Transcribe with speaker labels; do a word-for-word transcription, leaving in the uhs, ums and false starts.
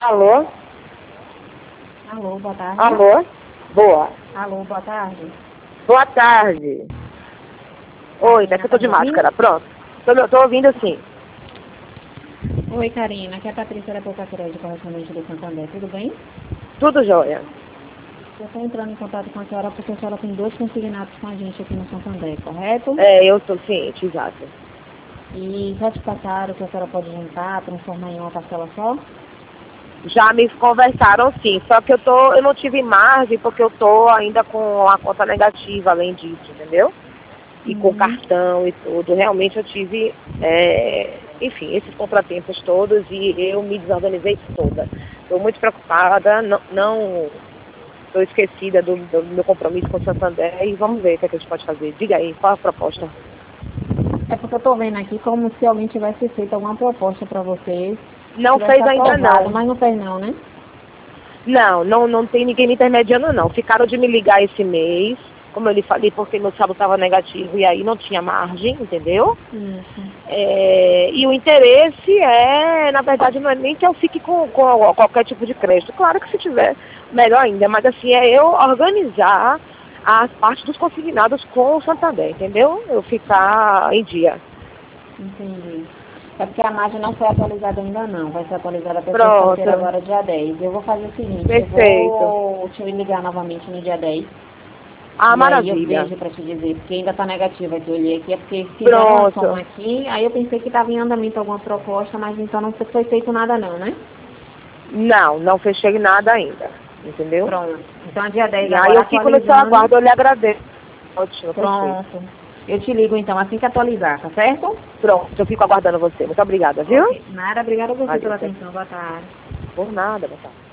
Speaker 1: Alô?
Speaker 2: Alô, boa tarde.
Speaker 1: Alô? Boa.
Speaker 2: Alô, boa tarde.
Speaker 1: Boa tarde. Oi, tá que eu tô de máscara. Pronto. Tô, tô ouvindo sim.
Speaker 2: Oi, Karina. Aqui é a Patrícia da Pouca Crédito, correspondente do Santander. Tudo bem?
Speaker 1: Tudo jóia.
Speaker 2: Eu estou entrando em contato com a senhora porque a senhora tem dois consignados com a gente aqui no Santander, correto?
Speaker 1: É, eu tô ciente, exato.
Speaker 2: E já te passaram que a senhora pode juntar, transformar em uma parcela só?
Speaker 1: Já me conversaram sim, só que eu tô, eu não tive margem porque eu tô ainda com a conta negativa além disso, entendeu? E com
Speaker 2: Uhum.
Speaker 1: cartão e tudo. Realmente eu tive, é, enfim, esses contratempos todos e eu me desorganizei toda. Estou muito preocupada, não, não estou esquecida do, do meu compromisso com o Santander e vamos ver o que, é que a gente pode fazer. Diga aí, qual a proposta?
Speaker 2: É porque eu estou vendo aqui como se alguém tivesse feito alguma proposta para vocês.
Speaker 1: Não
Speaker 2: tivesse
Speaker 1: fez ainda
Speaker 2: aprovado,
Speaker 1: não.
Speaker 2: mas não fez não, né?
Speaker 1: Não, não, não tem ninguém me intermediando não. Ficaram de me ligar esse mês, como eu lhe falei, porque meu saldo estava negativo e aí não tinha margem, entendeu?
Speaker 2: Isso.
Speaker 1: É, e o interesse é, na verdade, não é nem que eu fique com, com qualquer tipo de crédito. Claro que se tiver, melhor ainda, mas assim, é eu organizar as partes dos consignados com o Santander, entendeu? Eu ficar em dia.
Speaker 2: Entendi. É porque a margem não foi atualizada ainda não, vai ser atualizada até sexta-feira
Speaker 1: Pronto,
Speaker 2: agora, dia dez. Eu vou fazer o seguinte, eu
Speaker 1: perfeito.
Speaker 2: vou te ligar novamente no dia dez.
Speaker 1: Ah,
Speaker 2: E aí eu
Speaker 1: maravilha.
Speaker 2: vejo para te dizer, porque ainda está negativa aqui, eu olhei aqui, é porque fizeram uma
Speaker 1: Pronto.
Speaker 2: soma aqui, aí eu pensei que estava em andamento alguma proposta, mas então não foi feito nada não, né?
Speaker 1: Não, não fechei nada ainda, entendeu?
Speaker 2: Pronto. Então dia dez
Speaker 1: E aí
Speaker 2: agora
Speaker 1: eu fico no seu
Speaker 2: atualizando.
Speaker 1: aguardo, eu lhe agradeço. Ótimo, perfeito.
Speaker 2: Pronto. Eu te ligo então assim que atualizar, tá certo?
Speaker 1: Pronto, eu fico aguardando você. Muito obrigada, viu?
Speaker 2: Ok. Nada, obrigada a você pela
Speaker 1: Valeu.
Speaker 2: atenção. Boa tarde.
Speaker 1: Por nada, boa tarde.